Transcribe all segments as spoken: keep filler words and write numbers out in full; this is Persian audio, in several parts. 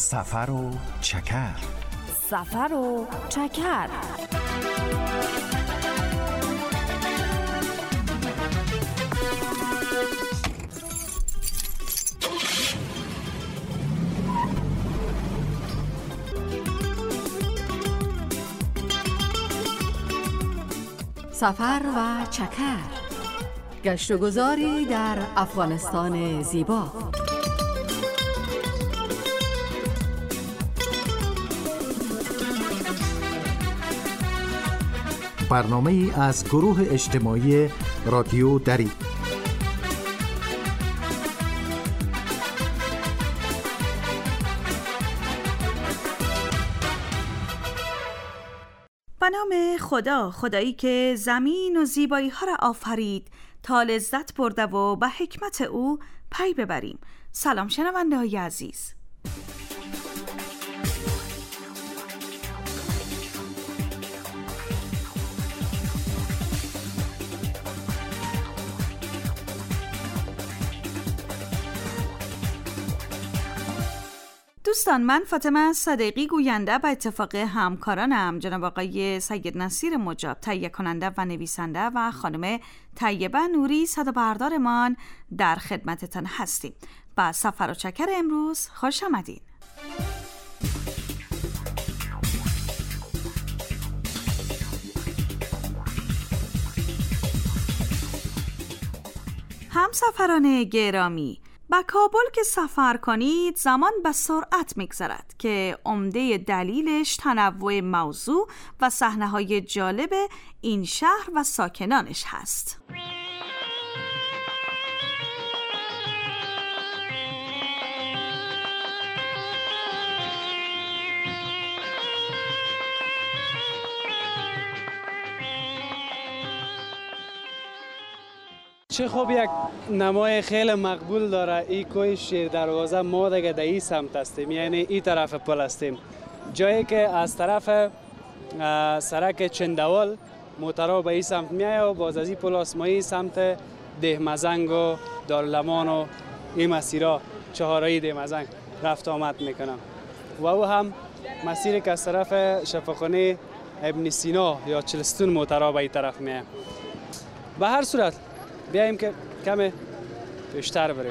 سفر و چکر. سفر و چکر. سفر و چکر، گشت و گذاری در افغانستان زیبا. برنامه ای از گروه اجتماعی رادیو دری. به نام خدا، خدایی که زمین و زیبایی ها را آفرید تا لذت برده و به حکمت او پی ببریم. سلام شنونده های عزیز. دوستان، من فاطمه صدیقی گوینده به اتفاق همکارانم جناب آقای سید نصیر مجاب تهیه کننده و نویسنده و خانم طیبه نوری صدا بردارمان در خدمتتان هستیم. با سفر و چکر امروز خوش آمدین. همسفران گرامی، با کابل که سفر کنید زمان به سرعت میگذرد که عمده دلیلش تنوع موضوع و صحنه‌های جالب این شهر و ساکنانش هست. چه خوب یک نمای خیلی مقبول داره این کوه شیر دروازه. ما دیگه در این سمت هستیم، یعنی این طرف پل هستیم، جایی که از طرف سرک چندوال موترها به این سمت میایه و باز از این پل آسمایی سمت دهمزنگ و دارالمان و این مسیرها چهارراه دهمزنگ رفت آمد میکنم. و او هم مسیری که از طرف شفاخانه ابن سینا یا چلستون موترها به این طرف میایه. به هر صورت بیاییم که کمی پیشتر بریم.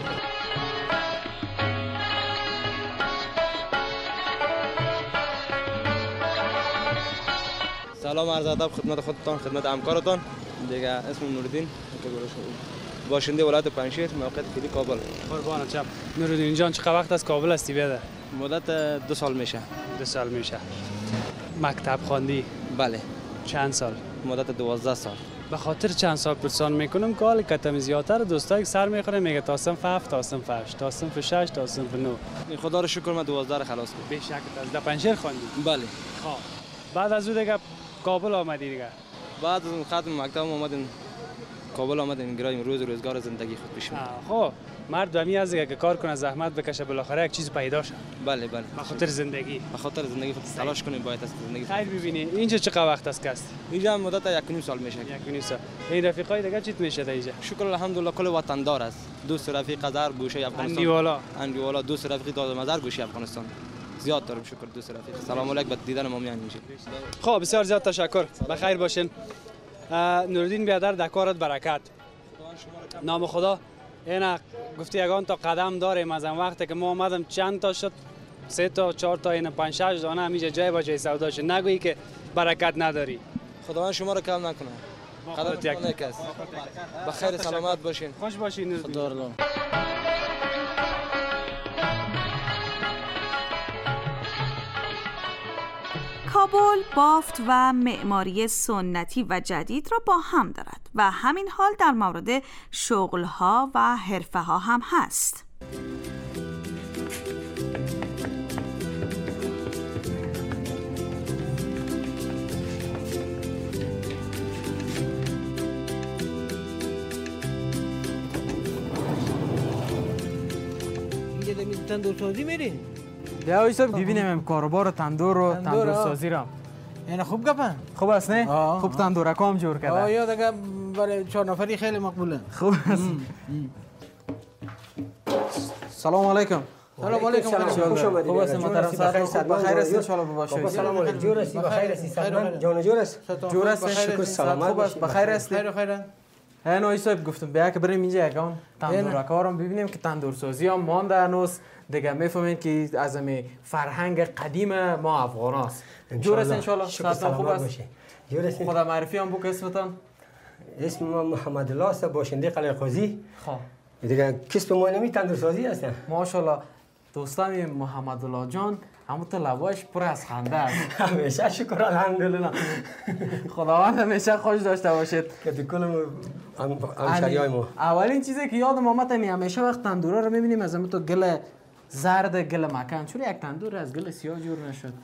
سلام عرض ادب خدمت خودتان، خدمت همکارتان. دیگه اسم نوردین، باشنده ولایت پنجشیر، موقع فعلی کابل. قربانت شم. نوردین جان، چقدر وقت از کابل هستی بیاده؟ مدت دو سال میشه. دو سال میشه. مکتب خواندی؟ بله. چند سال؟ مدت دوازده سال. به خاطر چند سال پرسان میکنم که حال کتم زیادتر دوستایی سر میخوره میگه تا صنف هفت تا صنف هشت تا صنف شش تا صنف نه. خدا رو شکر من دوازده رو خلاص کردم. به شک از در پنجشیر خواندی؟ بله. خب بعد از اون دیگه کابل آمدی دیگه؟ بعد از ختم مکتب اومدیم کابل آمدیم گرایم روز روزگار زندگی خود پیش میبریم. خب مرد دمی از دیگه که کار کنه زحمت بکشه بالاخره یک چیز پیدا شه. بله بله. به خاطر زندگی. به خاطر زندگی خود تلاش کنیم باید است زندگی. خیر ببینی اینجا چقدر وقت است که است؟ اینجا مدت یک و نیم سال میشه. یک و نیم سال. این رفیقای دیگه چیت میشه اینجا؟ شکر الحمدلله کل وطن دار است. دوست رفیق از هر گوشه افغانستان. اندیوالا. اندیوالا دوست رفیق دادم از هر گوشه افغانستان. زیاد دارم شکر دوست رفیق. سلام علیکم به دیدن ما میان میشه. خب بسیار زیاد تشکر. بخیر باشین. نوردین بیادر در کارت برکت. نام خدا. اینا گفتی یگان تا قدم داریم از اون وقتی که ما اومدم چند تا شد، سه تا چهار تا اینا پنج شش دانه همیشه جای با جای سودا شد. نگویی که برکت نداری. خداوند شما رو کم نکنه. قدرتون نکس. بخیر سلامت باشین. خوش باشین. خدا رو کابل بافت و معماری سنتی و جدید را با هم دارد و همین حال در مورد شغل‌ها و حرفه‌ها هم هست. اینجا دمی تندور سازی میری؟ بیا ایسا ببینیم کاروبار تندور و تندور سازی را. یعنی خوب گپن؟ خوب است نه؟ خوب تندورکا هم جور کرده. آه یا دیگه برای چهار نفری خیلی مقبوله. خوب است. ام. ام. سلام علیکم. سلام علیکم. خوش آمدید. خوب است محترم صاحب. خوب بخیر است ان شاء الله باشید. سلام علیکم. جور هستی؟ بخیر هستی؟ سلام جان جور است؟ جور است. شکر سلامت. خوب است. بخیر هستی؟ خیر خیر. هنو ای صاحب گفتم بیا که بریم اینجا یکان تندور کارم ببینیم که تندور سازی هم مانده هنوز دیگه میفهمین که از می فرهنگ قدیم ما افغاناست. جور است ان شاء الله. سلام خوب است. جور است. خدا معرفی هم بگو اسمتان. اسم ما محمد الله است، باشنده قلعه قاضی. خب دیگه کسب ما نمی تندور سازی هستن. ماشاءالله دوستان محمد الله جان همون تو لبایش پر از خنده است. همیشه شکر الحمدلله. خداوند همیشه خوش داشته باشید. که کل همشریای ما. اولین چیزی که یادم آمد اینه همیشه وقت تندورا رو میبینیم از همون تو گل زرد گل مکان، چون یک تندور از گل سیاه جور نشد.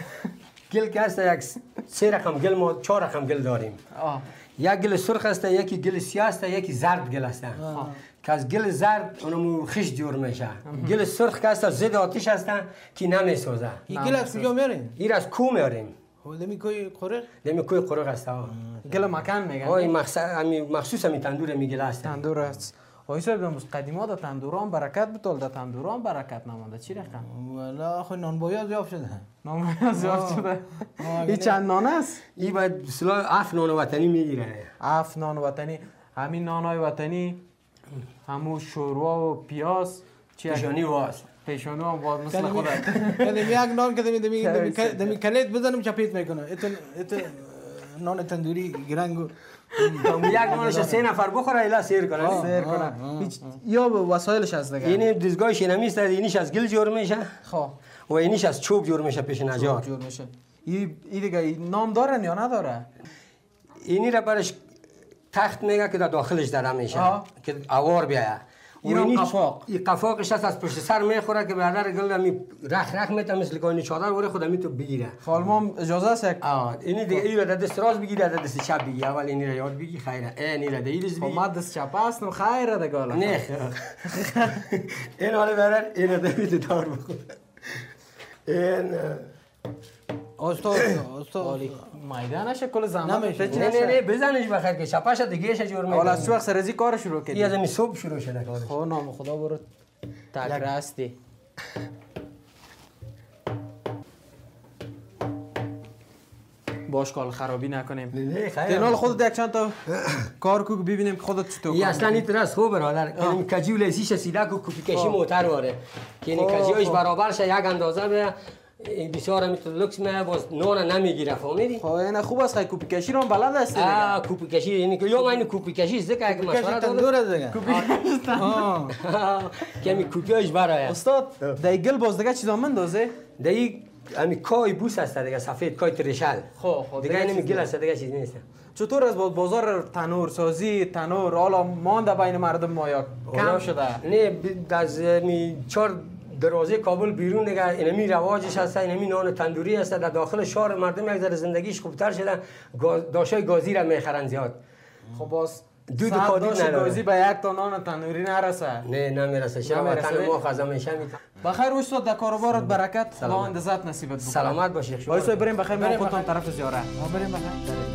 گل که هست یک سه رقم گل ما چهار رقم گل داریم. آه. یک گل سرخ است، یکی گل سیاه است، یکی زرد گل است. که از گل زرد اونم خش جور میشه. گل سرخ که است ضد آتش است که نمیسوزه. این گل از کجا میارین؟ این از کو میاریم. دمی کوی قرق؟ دمی کوی قرق است. گل مکان میگن. آه این مخصوص همین تندور میگل است. تندور است. وای صاحب دموس قدیما د تندوران برکت بتول د تندوران برکت نمونده چی رقم؟ والا خو نان بایا زیاد شده. نان بایا زیاد شده. این چند نان است؟ این باید بسلا اف نان وطنی میگیره. اف نان وطنی، همین نانای وطنی، همون شوروا و پیاز، پیشانی واس. پیشانی هم واس مثل خودت. کدی یک نان کدی دمی دمی کلیت بزنم چپیت میکنه. ات ات نان تندوری گرنگو. یک نانش سه نفر بخوره الا سیر کنه. سیر کنه. یا وسایلش از دیگه. این دستگاه شینمی است، اینیش از گل جور میشه. خب. و اینیش از چوب جور میشه پیش نجار. جور میشه. این دیگه نام داره یا نداره؟ اینی را برش تخت میگه که در داخلش داره میشه که اوار بیایه. این قفاق. این قفاقش از پشت سر میخوره که برادر گل می رخ رخ میته مثل کانی چادر وره خودم می تو بگیره. خالمام اجازه است یک. آه اینی دیگه این را دست راست بگیره دست چپ بگیره. اول اینی را یاد بگی خیره. اینی را دیریز بگی. خب دست چپ است و خیره دیگه. نه. این حالا برادر این را می تو دار بخوره. این استاد استاد میدانش کل زمان نه نه نه بزنش بخیر که چپاش دیگهش جور میکنه. حالا از چه وقت سرزی کار شروع کردی؟ از می صبح شروع شده کارش. خب نام خدا برات تکر هستی. باش کال خرابی نکنیم. نه خیر. دینال خودت یک چند تا کار کو ببینیم که خودت چطور کنی. اصلا این طرز خوب برادر. این کجی و لسیش سیده کو کپی کشی موتر واره. که این کجیش برابر شه یک اندازه به بسیار میتونه لوکس میاد باز نون نمیگیره فهمیدی؟ خب این خوب است کوپی کشی رو بلد است دیگه. آه کوپی کشی یعنی که یا من کوپی کشی زکه که مشوره تندور دیگه. کوپی کشی. آه. که می کوپیش برای. استاد دیگل باز دیگه چیزا مندازه؟ دیگه امی کای بوس است دیگه سفید کای ترشل. خب خب دیگه اینم گل است دیگه چیز نیست. چطور از بازار تنور سازی تنور حالا مانده بین مردم ما یا کم شده؟ نه از می چهار دروازه کابل بیرون دیگه اینمی رواجش هست، اینمی نان تندوری هست. در داخل شهر مردم یک ذره زندگیش خوبتر شده، داشای گازی را میخرن زیاد. خب باز دود کادی نداره. گازی به یک تا نان تندوری نرسه. نه نمیرسه. شما وطن ما خزا میشه میتونه. بخیر استاد در کاروبارت برکت، خداوند عزت نصیبت بکنه. سلامت باشی. شما وایسا بریم بخیر ما خودتون طرف زیارت. بریم بخیر.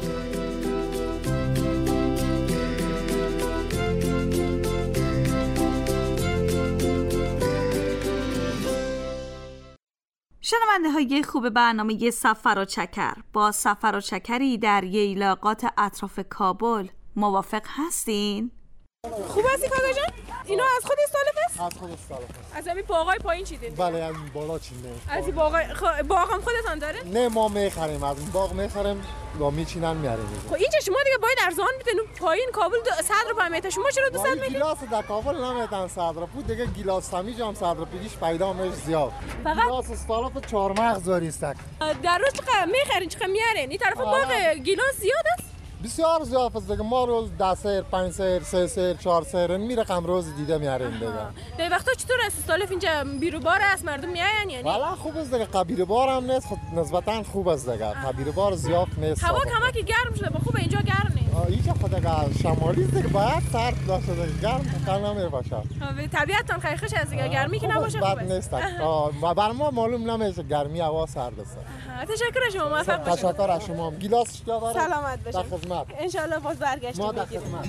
شنونده های خوب برنامه سفر و چکر، با سفر و چکری در ییلاقات اطراف کابل موافق هستین؟ خوب هستی کاکا جان؟ اینا از خود استالف است؟ از خود استالف است. از همین باغای پایین چیدین؟ بله از بالا چینه. از این باغای خ... باغ هم خودتان داره؟ نه ما میخریم، از این باغ میخریم و میچینن میاریم. خب اینجا شما دیگه باید ارزان بدین. پایین کابل صد روپیه میته، شما چرا دوست میدین؟ گیلاس در کابل نمیتن صد روپیه، دیگه گیلاس همیج هم صد روپیهش پیدا میشه زیاد. فقط گیلاس استالف چهار مغز داری است. در روز چقدر میخرین چقدر میارین؟ این طرف باغ گیلاس زیاد است؟ بسیار زیاد است دیگه. ما روز ده سیر، پنج سیر، سه سیر، چهار سیر می رقم روز دیده میاریم دیگه. در وقتا چطور است استالف اینجا بیرو بار است مردم میاین یعنی؟ والا خوب است دیگه، قبیله بار هم نیست، خود نسبتا خوب است دیگه. قبیله بار زیاد نیست. هوا کمکی گرم شده، خوبه اینجا گرم نیست. اینجا خود دیگه شمالی دیگه باید سرد باشه دیگه، گرم کم نمی باشه. طبیعتتون خیلی خوش است دیگه، گرمی که نباشه خوبه. بد نیست. ما بر ما معلوم نمیشه گرمی هوا سرد است. تشکر شما، موفق باشید. تشکر از شما. گیلاس چیا داره؟ سلامت باشید. در خدمت. ان شاء الله باز برگشتیم. ما در خدمت.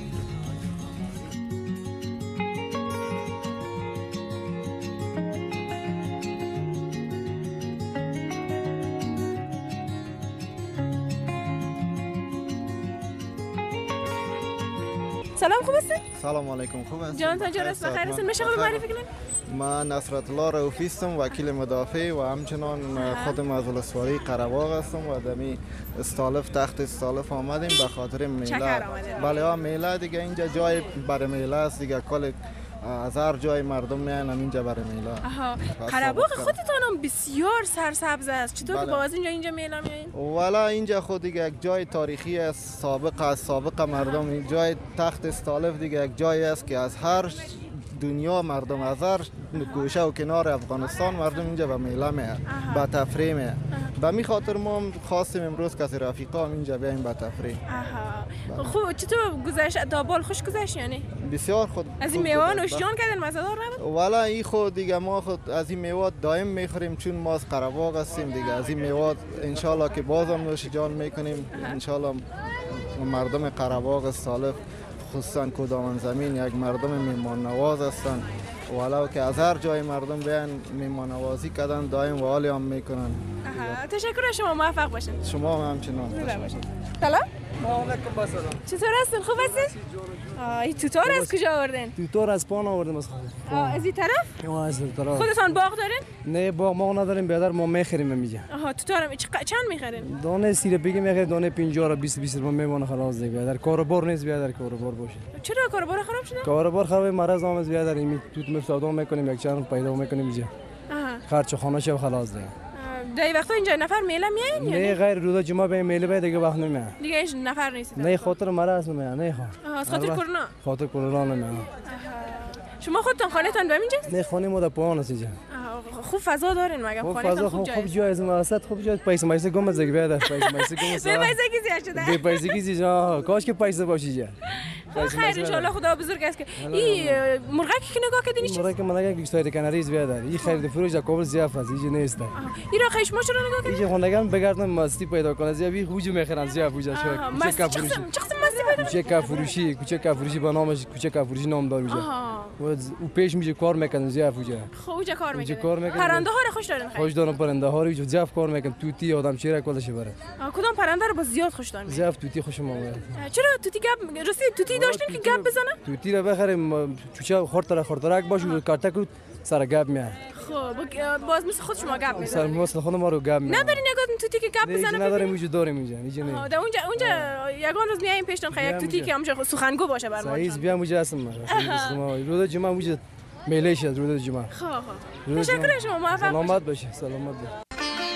سلام، خوب هستین؟ سلام علیکم، خوب هستین؟ جان تا جرس بخیر هستین. میشه خود معرفی کنین؟ من نصرت الله رؤوفی هستم، وکیل مدافع و همچنان خودم از ولسوالی قره‌باغ هستم و دمی استالف تخت استالف آمدیم به خاطر میله. بله ها، میله دیگه اینجا جای برای میله است دیگه، کل از هر جای مردم میان اینجا برای میله. آها، قره‌باغ خودتون هم بسیار سرسبز است. چطور که باز اینجا اینجا میله میایین؟ والا اینجا خود دیگه یک جای تاریخی است، سابق از سابق مردم. این جای تخت استالف دیگه یک جایی است که از هر دنیا مردم، از هر گوشه و کنار افغانستان مردم اینجا به میله میاد، به تفریح میاد. به می خاطر ما خواستیم امروز کسی رفیقا هم اینجا بیایم به تفریح. آها. خوب، چطور گذشت؟ دابال خوش گذشت یعنی؟ بسیار خود. از این میوه نوشیدن کردن مزه‌دار نبود؟ والا این خود دیگه ما خود از این میوه دائم میخوریم چون ما از قره‌باغ هستیم دیگه. از این میوه ان شاء الله که بازم نوشیدن میکنیم ان شاء الله. مردم قره‌باغ استالف خصوصا کدامن زمین یک مردم میهمان نواز هستند، ولو که از هر جای مردم بیان میهمان نوازی کردن دائم و حالی هم میکنن. تشکر، شما موفق باشین. شما هم همچنان. سلام. علیکم. با سلام. چطور هستین؟ خوب هستین؟ این توتار از کجا آوردین؟ توتار از پان آوردیم از خود. از این طرف؟ آه از این طرف. خودتان باغ دارین؟ نه باغ ما نداریم، بیادر ما میخریم اینجا. آها، توتارم چند میخرین؟ دانه سی روپیه میخریم، دانه پنجاه و بیست بیست روپیه میمونه خلاص دیگه. بیادر کاروبار نیست، بیادر کاروبار باشه. چرا کاروبار خراب شده؟ کاروبار خراب، مرض آمد بیادر. این توت مفسودا میکنیم، یک چند پیدا میکنیم اینجا. آها. خرج خانه شو خلاص دیگه. دایی وقتا اینجا نفر میله میایین یا نه؟ غیر روزا جمعه به میله به دیگه وقت نمیاد. دیگه هیچ نفر نیست. نه خاطر مرض نمیاد. نه خاطر از خاطر کرونا. خاطر کرونا نمیاد. شما خودتون خانه‌تان به اینجاست؟ نه خانه ما در پایان است اینجا. خوب فضا دارین مگه خانه‌تان خوب جای؟ خوب جای از وسط خوب جای. پیسه میسه گم از دیگه بیاد. پیسه میسه گم است. به پیسه کی زیاد شده؟ به پیسه کی زیاد. کاش که پیسه باشه اینجا. خیر ان شاء الله خدا بزرگ است که این مرغک که نگاه کردین چی؟ مرغک من نگاه کیستای کاناریز بیاد. این خرید فروش در کابل زیاف است، اینجا نیست. این را خیش ما چرا نگاه کردین؟ اینجا خونگان بگردم مستی پیدا کنه زیادی خوج میخرن زیاد بوجا شو. کوچه فروشی. چقدر مستی پیدا؟ کوچه فروشی، کوچه فروشی با نامش کوچه فروشی نام داره بوجا. و پیش میشه کار میکنن زیاد بوجا. خوجه کار میکنن. پرنده ها رو خوش دارن. خوش دارن پرنده ها رو زیاد کار میکنن. توتی آدم چیره کلش بره. کدام پرنده رو با زیاد خوش دارن؟ زیاد توتی خوشم اومد. چرا توتی گپ راستی توتی داشتین که گپ بزنه؟ توتی رو بخریم چوچه خورتره خورترک باشه کارت کرد سر گپ میاد. خب باز مثل خود شما گپ میزنه. سر مثل خود ما رو گپ میزنه. نداری نگاه توتی که گپ بزنه؟ نه نداریم اینجا داریم اینجا. اینجا نه. اونجا اونجا یگان روز میایم پیشتون خیلی توتی که همونجا سخنگو باشه بر ما. صحیح بیام اونجا هستم ما. روز جمعه اونجا میله شد روز جمعه. خب خب. تشکر شما موفق باشید. سلامت باشی. سلامت باشی.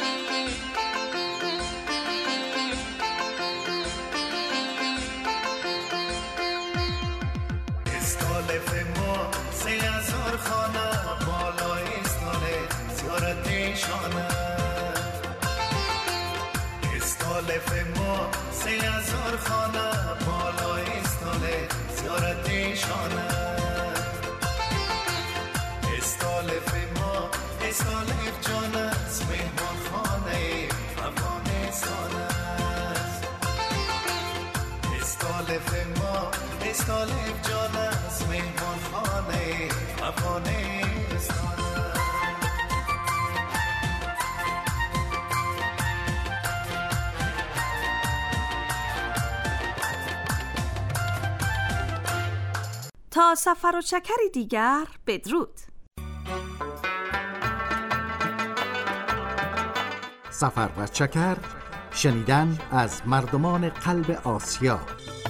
تا سفر و چکری دیگر بدرود. سفر و چکر، شنیدن از مردمان قلب آسیا.